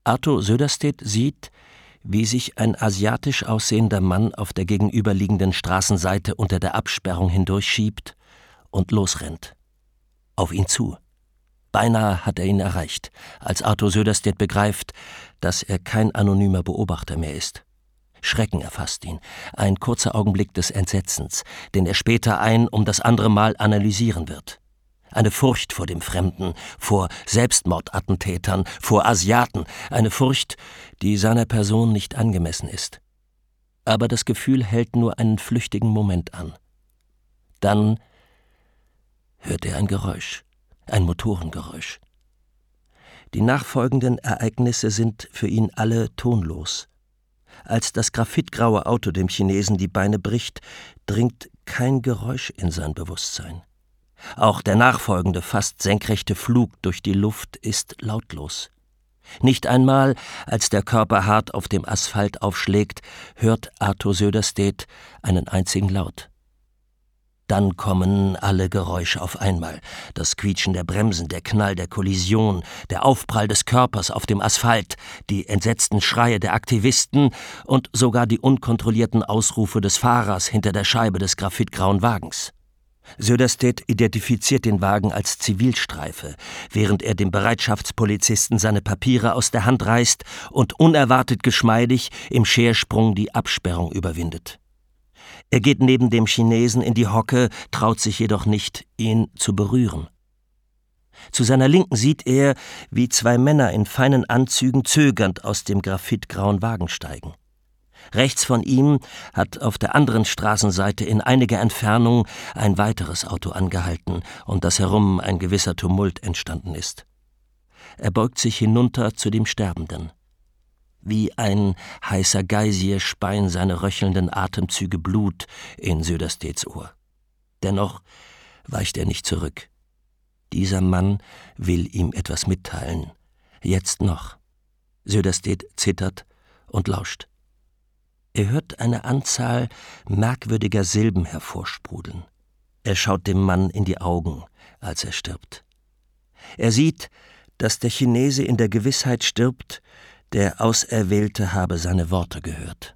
Arto Söderstedt sieht, wie sich ein asiatisch aussehender Mann auf der gegenüberliegenden Straßenseite unter der Absperrung hindurchschiebt und losrennt. Auf ihn zu. Beinahe hat er ihn erreicht, als Arto Söderstedt begreift, dass er kein anonymer Beobachter mehr ist. Schrecken erfasst ihn, ein kurzer Augenblick des Entsetzens, den er später ein um das andere Mal analysieren wird. Eine Furcht vor dem Fremden, vor Selbstmordattentätern, vor Asiaten, eine Furcht, die seiner Person nicht angemessen ist. Aber das Gefühl hält nur einen flüchtigen Moment an. Dann hört er ein Geräusch, ein Motorengeräusch. Die nachfolgenden Ereignisse sind für ihn alle tonlos. Als das graphitgraue Auto dem Chinesen die Beine bricht, dringt kein Geräusch in sein Bewusstsein. Auch der nachfolgende, fast senkrechte Flug durch die Luft ist lautlos. Nicht einmal, als der Körper hart auf dem Asphalt aufschlägt, hört Arto Söderstedt einen einzigen Laut. Dann kommen alle Geräusche auf einmal. Das Quietschen der Bremsen, der Knall der Kollision, der Aufprall des Körpers auf dem Asphalt, die entsetzten Schreie der Aktivisten und sogar die unkontrollierten Ausrufe des Fahrers hinter der Scheibe des graphitgrauen Wagens. Söderstedt identifiziert den Wagen als Zivilstreife, während er dem Bereitschaftspolizisten seine Papiere aus der Hand reißt und unerwartet geschmeidig im Schersprung die Absperrung überwindet. Er geht neben dem Chinesen in die Hocke, traut sich jedoch nicht, ihn zu berühren. Zu seiner Linken sieht er, wie zwei Männer in feinen Anzügen zögernd aus dem graphitgrauen Wagen steigen. Rechts von ihm hat auf der anderen Straßenseite in einiger Entfernung ein weiteres Auto angehalten, um das herum ein gewisser Tumult entstanden ist. Er beugt sich hinunter zu dem Sterbenden. Wie ein heißer Geysir speien seine röchelnden Atemzüge Blut in Söderstedts Ohr. Dennoch weicht er nicht zurück. Dieser Mann will ihm etwas mitteilen. Jetzt noch. Söderstedt zittert und lauscht. Er hört eine Anzahl merkwürdiger Silben hervorsprudeln. Er schaut dem Mann in die Augen, als er stirbt. Er sieht, dass der Chinese in der Gewissheit stirbt, der Auserwählte habe seine Worte gehört.